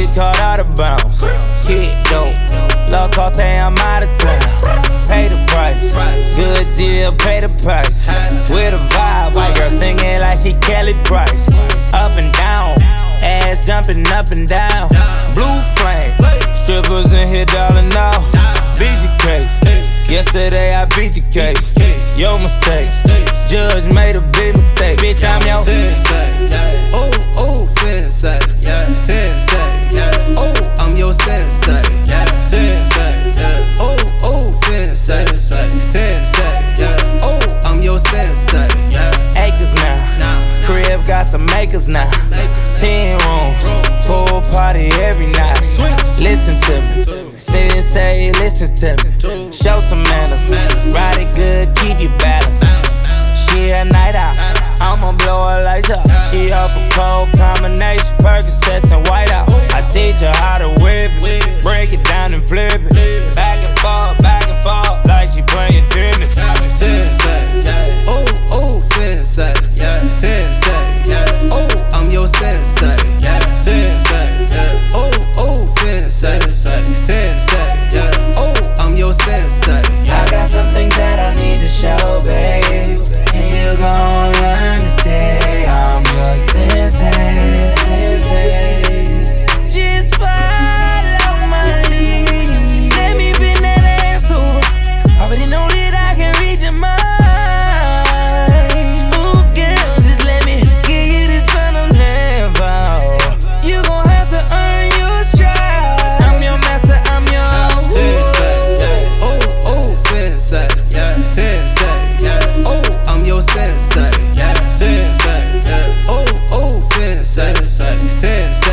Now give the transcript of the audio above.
get caught out of bounds. Kid dope, lost call, say I'm out of town. Pay the price, good deal, pay the price. With a vibe, white girl singing like she Kelly Price. Up and down, ass jumping up and down. Blue flame, strippers in here, darling, now. Beat the case, yesterday I beat the case. Your mistake, judge made a big mistake. Bitch, I'm your sensei. Oh, oh, sensei. Sensei. Oh, I'm your sensei. Sensei. Oh, oh, sensei. Sensei. Oh, I'm your sensei. Acres now, crib got some acres now. 10 rooms, pool party every night. Listen to me, sensei, listen to me. Show some manners, ride it good, keep you balanced. She a night out, I'ma blow her lights up. She off a cold combination, Percocets and white out. I teach her how to whip it, break it down and flip it. Back and forth, like she playing tennis. Sensei, oh, oh, sensei. Sensei, oh, I'm your sensei. Sensei, oh, oh, sensei. Sensei, oh, I'm your sensei. I got some things that I need to show, babe, and you gon' learn today. I'm your sensei, sensei. Just follow my lead. Let me bend that ass over. Already know that I can read your mind. Ooh, girl, just let me give you this kind of level. You gon' have to earn your stripes. I'm your master, I'm your sensei. Oh, oh, sensei. Sensei. Oh, I'm your sensei. Sensei. Oh, oh, sensei. Sensei.